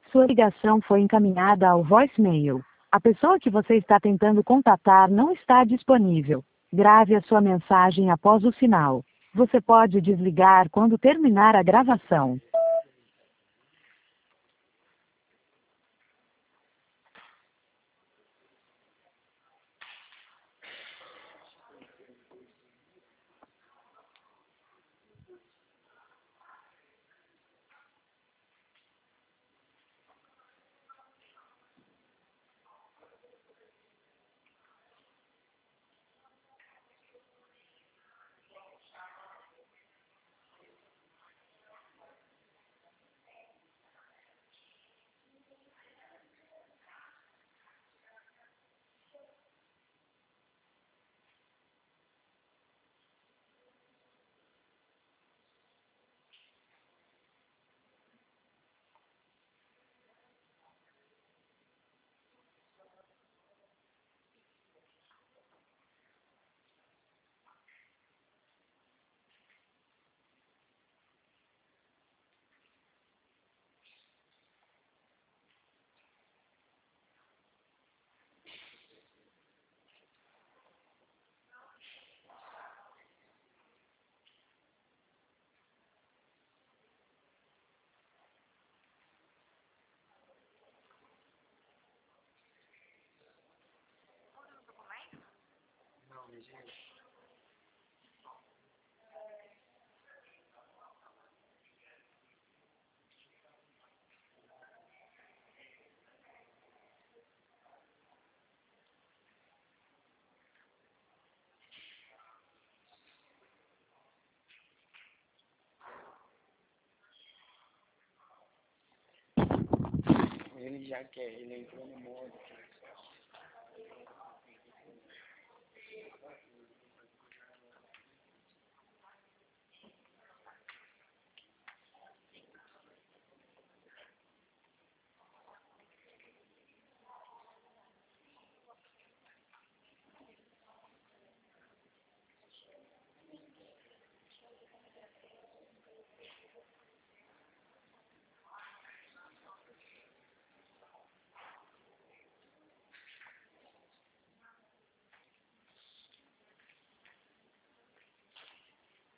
Sua ligação foi encaminhada ao voicemail. A pessoa que você está tentando contatar não está disponível. Grave a sua mensagem após o sinal. Você pode desligar quando terminar a gravação. Ele já quer, ele entrou no modo.